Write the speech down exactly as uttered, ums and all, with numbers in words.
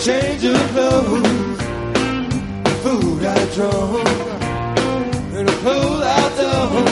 change of clothes, food I drove, and a pull out the